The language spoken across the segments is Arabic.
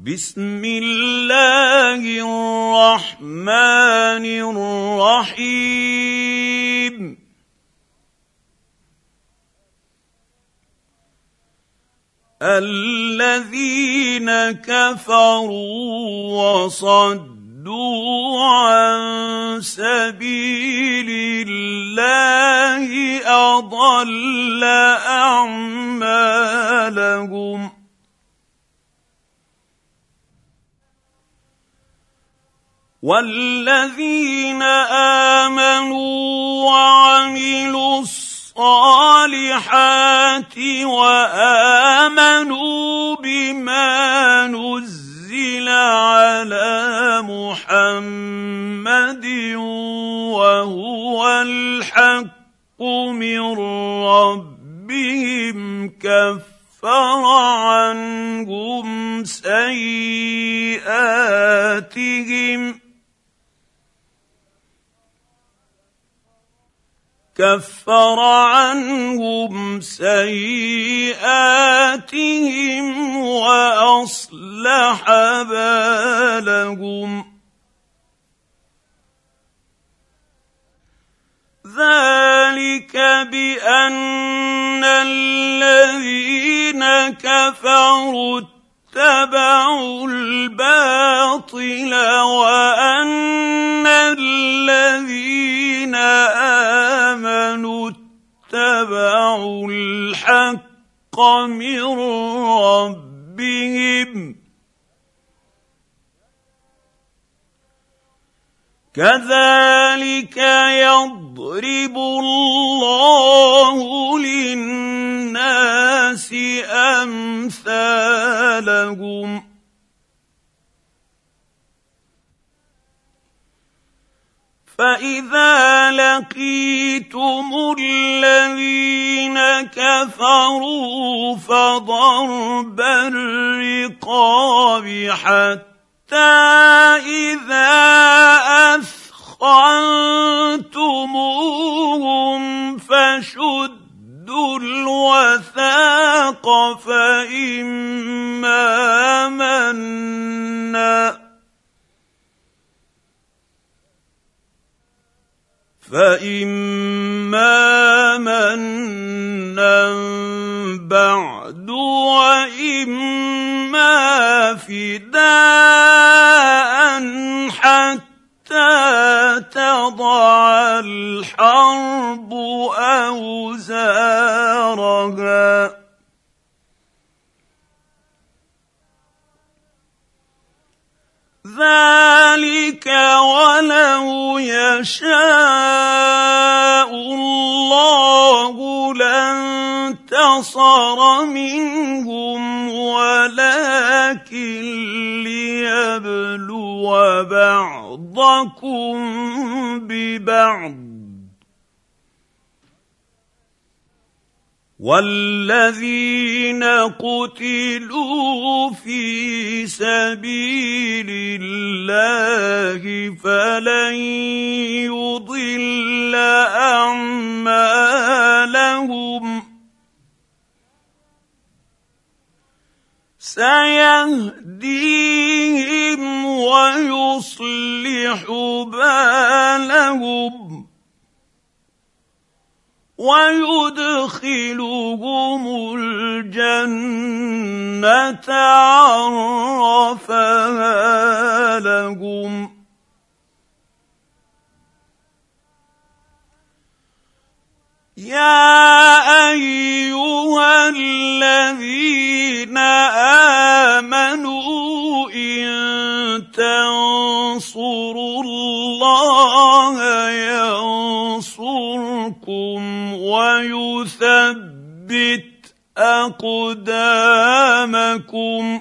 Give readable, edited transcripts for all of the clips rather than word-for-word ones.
بسم الله الرحمن الرحيم الذين كفروا وصدوا عن سبيل الله أضل أعمالهم والذين آمنوا وعملوا الصالحات وآمنوا بما نزل على محمد وهو الحق من ربهم كفر عنهم سيئاتهم وأصلح بالهم ذلك بأن الذين كفروا اتبعوا الباطل وأن الذين آمنوا اتبعوا الحق من ربهم كذلك يضرب الله للناس أمثالهم فإذا لقيتم الذين كفروا فضرب الرقاب حتى إذا أثخنتموهم فشدوا الوثاق فإما منا بعد وإما فداء حتى تضع الحرب أوزارها ذلك ولو يشاء الله لانتصر منهم ولكن ليبلو بعضكم ببعض والذين قتلوا في سبيل الله فلن يضل أعمالهم سيهديهم ويصلح بالهم ويدخلهم الجنة عرفها لهم يا أيها الذين آمنوا إن تنصروا الله ينصركم ويثبت أقدامكم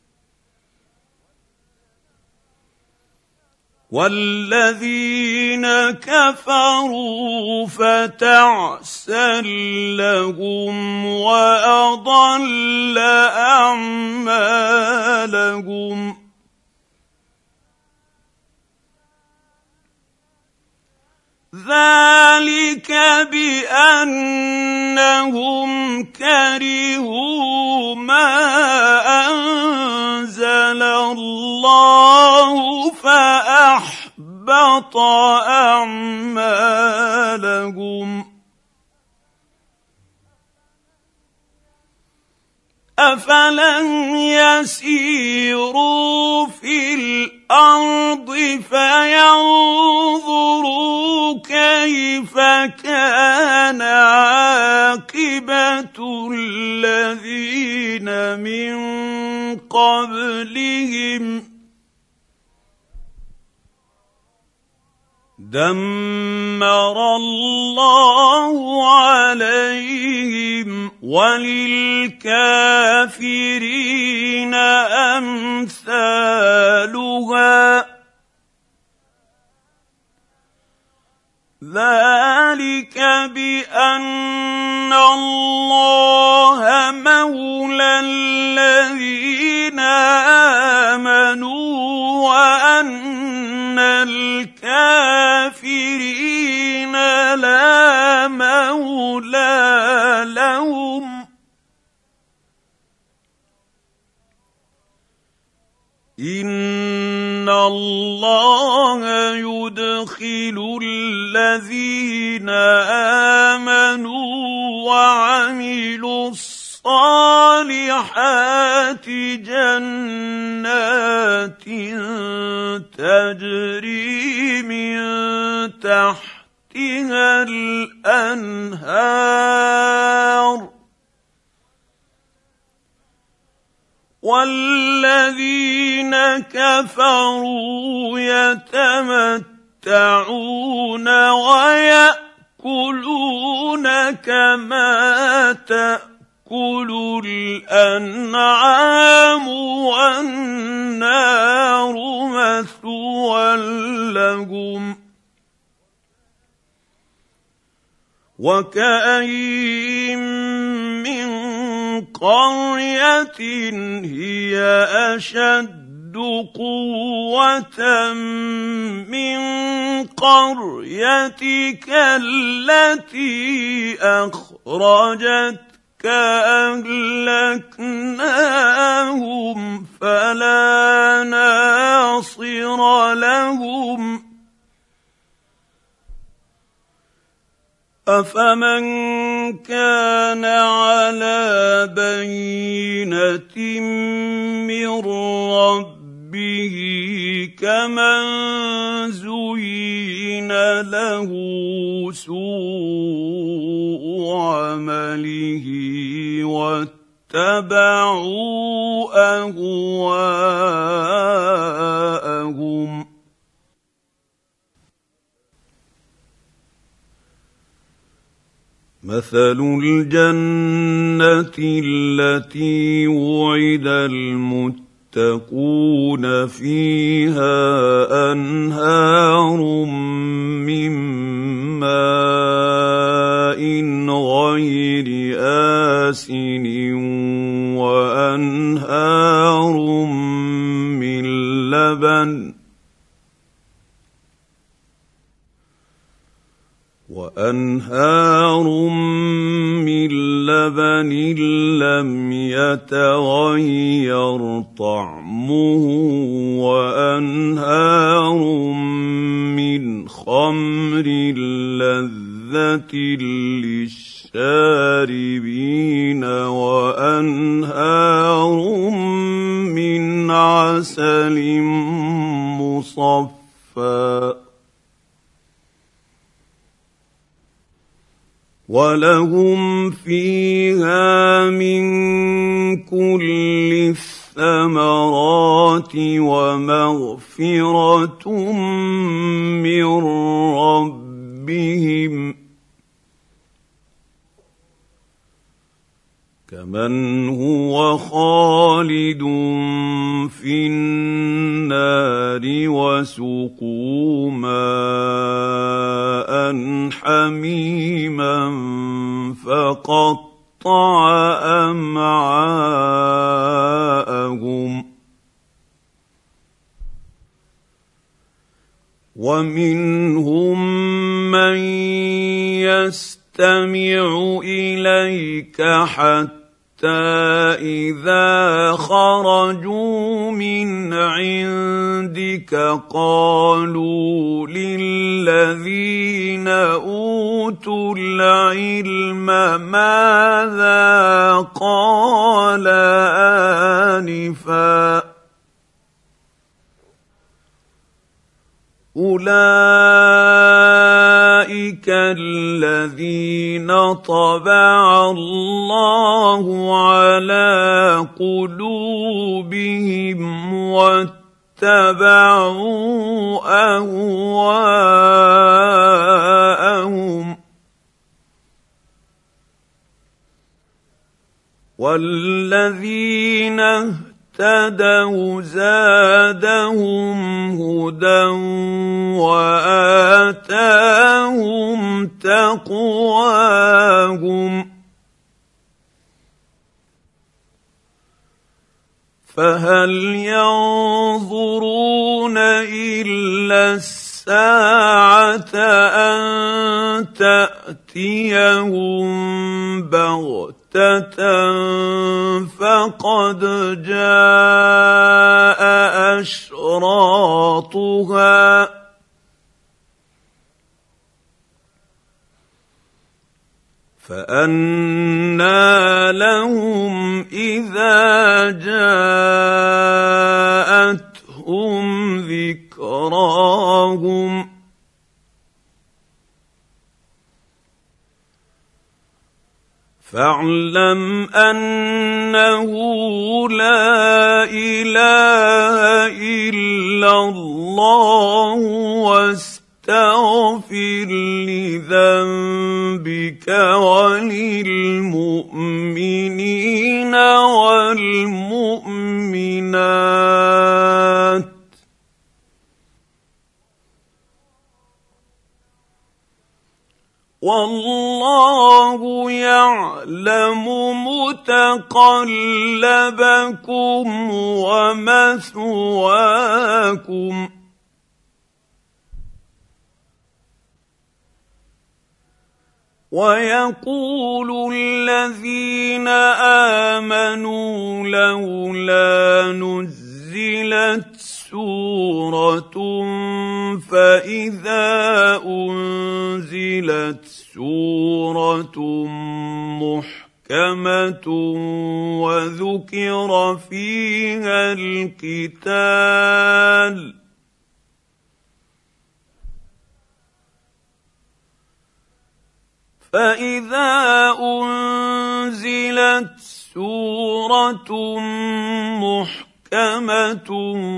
والذين كفروا فتعسا لهم وأضل أعمالهم ذلك بأنهم كرهوا ما أنزل فاحبط أعمالهم أفلم يسيروا في الأرض فينظروا كيف كان عاقبة الذين من قبلهم دمر الله عليهم وللكافرين أمثالها ذلك بأن الله مولى الذين آمنوا وأن الكافرين لا مولى لهم إن الله يدخل الذين آمنوا وعملوا الصالحات جنات تجري من تحتها الأنهار والذين كفروا يتمتعون ويأكلون كما تأكل الأنعام والنار مثوى لهم وكأين من قرية هي أشد قوة من قريتك التي أخرجتك أهلكناهم فلا ناصر لهم أفمن كان على بينة من ربه كمن زين له سوء عمله واتبعوا أهواءهم مثل الجنة التي وعد المتقون فيها أنهار من ماء غير آسن وأنهار من لبن لم يتغير طعمه وأنهار من خمر لذة للشاربين وأنهار من عسل مصفى ولهم فيها من كل الثمرات ومغفرة من ربهم كمن هو خالد في النار وسقوا ماء حميما فقطع أمعاءهم ومنهم من يستمع إليك حتى إذا خرجوا من عندك ذلك قالوا للذين اوتوا العلم ماذا قال آنفا أولئك الذين طبع الله على قلوبهم واتبعوا أهواءهم والذين اهتدوا زادهم هدى وآتاهم تقواهم فهل ينظرون إلا الساعة أن تأتيهم بغتة فقد جاء أشراطها فأنى لهم إذا جاءتهم ذكراهم فاعلم أنه لا إله إلا الله واستغفر لذنبك وللمؤمنين والمؤمنات والله يعلم متقلبكم ومثواكم ويقول الذين آمنوا لولا نزلت سورة فإذا أنزلت سورة محكمة وذكر فيها القتال فإذا أنزلت سورة محكمة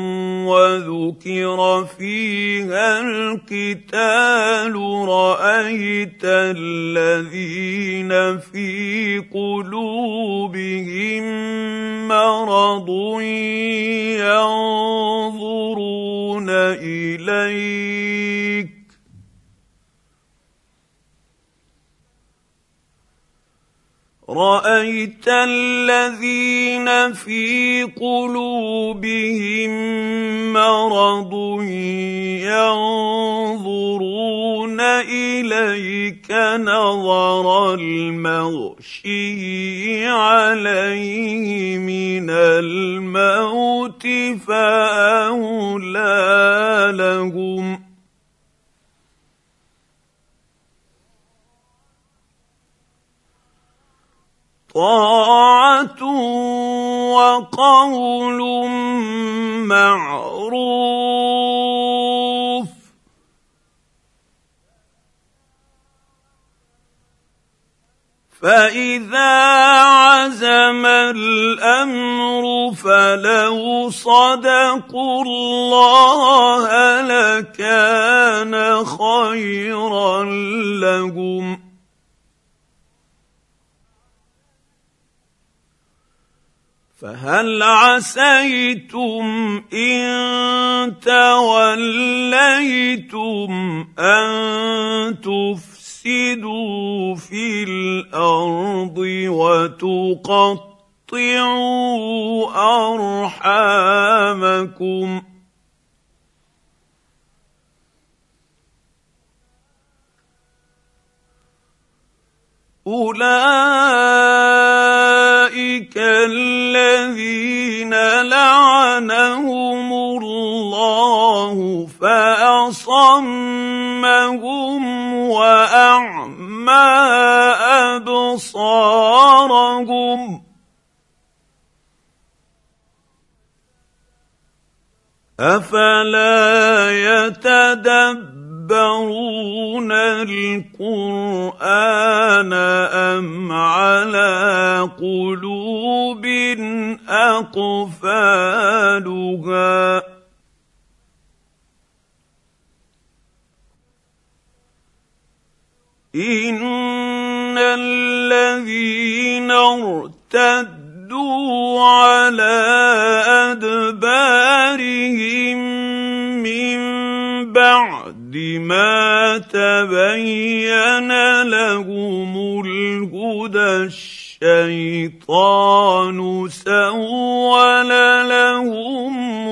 وذكر فيها القتال رأيت الذين في قلوبهم مرض ينظرون إليك رأيت الذين في قلوبهم مرض ينظرون إليك نظر المغشي عليه من الموت فأولى لهم طاعة وقول معروف فإذا عزم الأمر فلو صدقوا الله لكان خيرا لهم فهل عسيتم إن توليتم أن تفسدوا في الأرض وتقطعوا أرحامكم أولئك الذين لعنهم الله الله فأصمهم وأعمى أبصارهم أفلا يتدبرون القرآن أم على قلوب أقفالها إن الذين ارتدوا على أدبارهم من بعد ما تبين لهم الهدى الشيطان سول لهم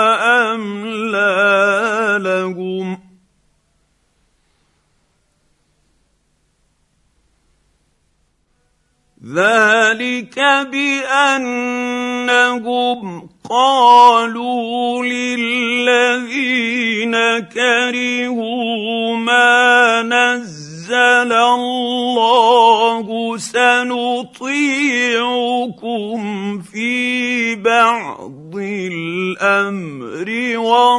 وأملى لهم ذلك بأنهم قالوا للذين كرهوا ما نزل الله سنطيعكم في بعض الأمر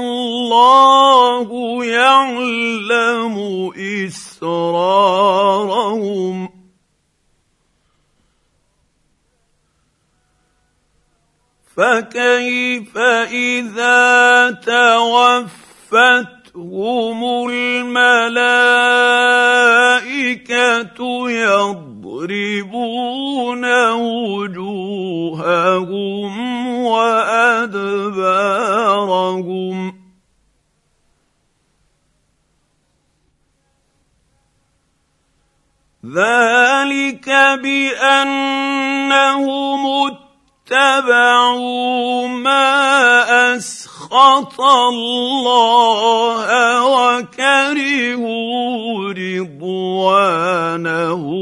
والله يعلم إسرارهم فكيف إذا توفتهم الملائكة يضربون وجوههم وأدبارهم ذلك بأنهم اتبعوا ما أسخط الله وكرهوا رضوانه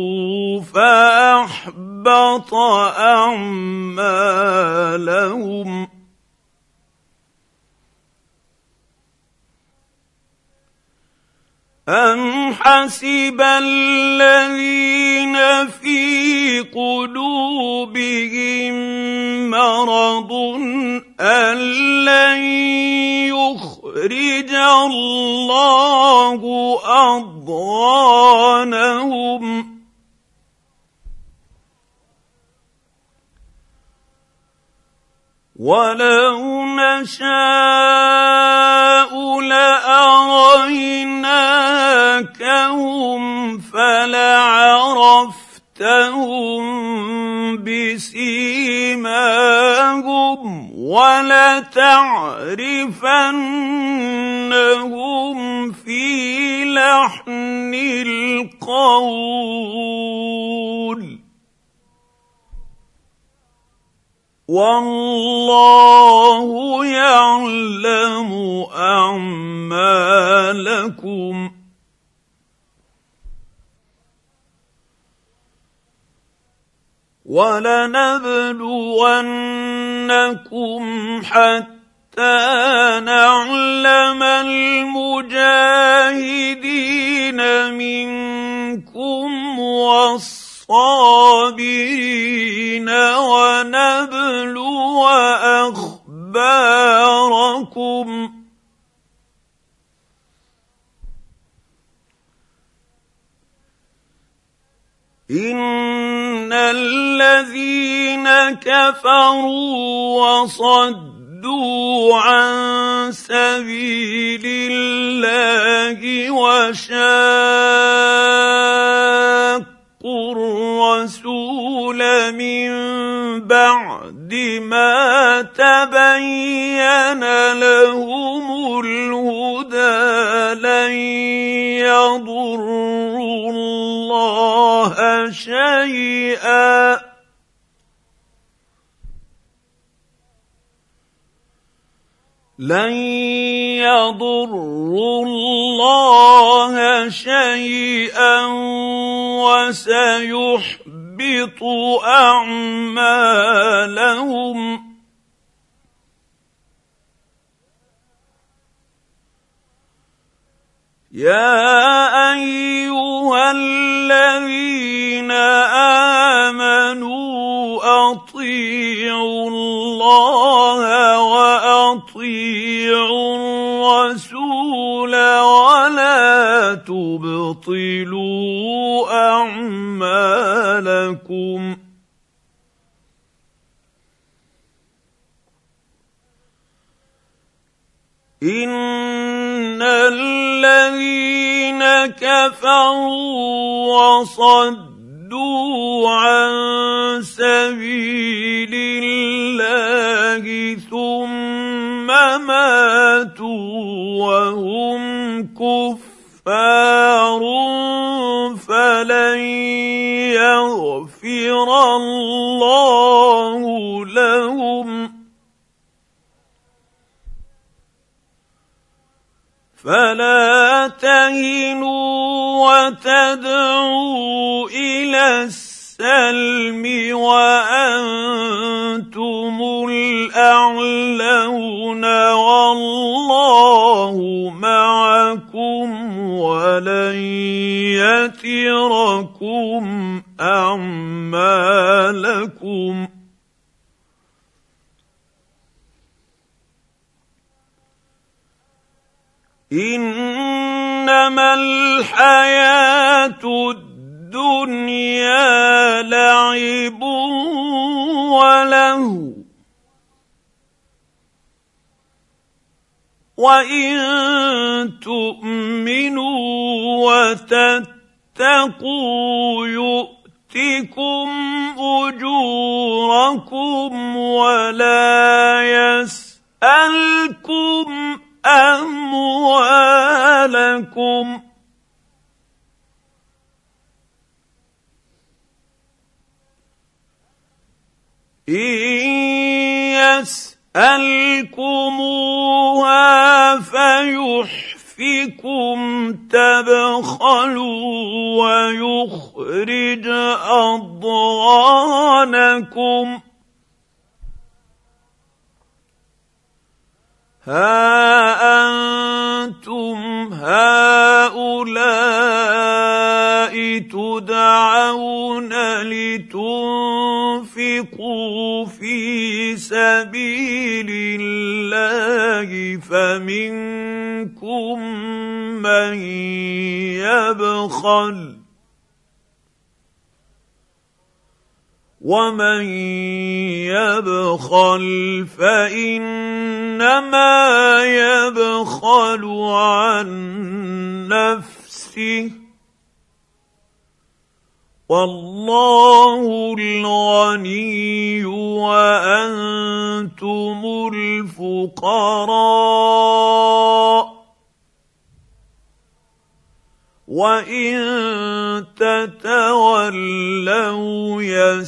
فأحبط أعمالهم أم حسب الذين في قلوبهم مرض أن لن يخرج الله أضغانهم ولو نشاء لأريناكهم فلعرفتهم بسيماهم ولتعرفنهم في لحن القول والله يعلم أعمالكم ولنبلونكم حتى نعلم المجاهدين منكم والصابرين ونبلو أخباركم إن الذين كفروا وصدوا عن سبيل الله وشاقوا الرسول من بعد ما تبين لهم الهدى لن يضروا الله شيئا وسيحبط أعمالهم يا ايها الذين امنوا اطيعوا الله واطيعوا الرسول ولا تبطلوا اعمالكم إن الذين كفروا وصدوا عن سبيل الله ثم ماتوا وهم كفار فلن يغفر الله لهم فلا تهنوا وتدعوا إلى السلم وأنتم الأعلون والله معكم ولن يتركم أعمالكم إنما الحياة الدنيا لعب ولهو وإن تؤمنوا وتتقوا يؤتكم أجوركم ولا يسألكم أموالكم إن يسألكموها فيحفكم تبخلوا ويخرج أضغانكم ها أنتم هؤلاء تدعون لتنفقوا في سبيل الله فمنكم من يبخل ومن يبخل فإنما يبخل عن نفسه والله الغني وأنتم الفقراء وإن تتولوا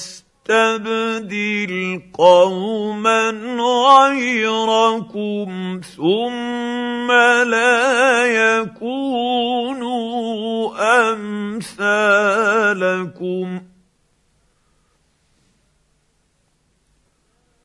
يستبدل قوما غيركم ثم لا يكونوا أمثالكم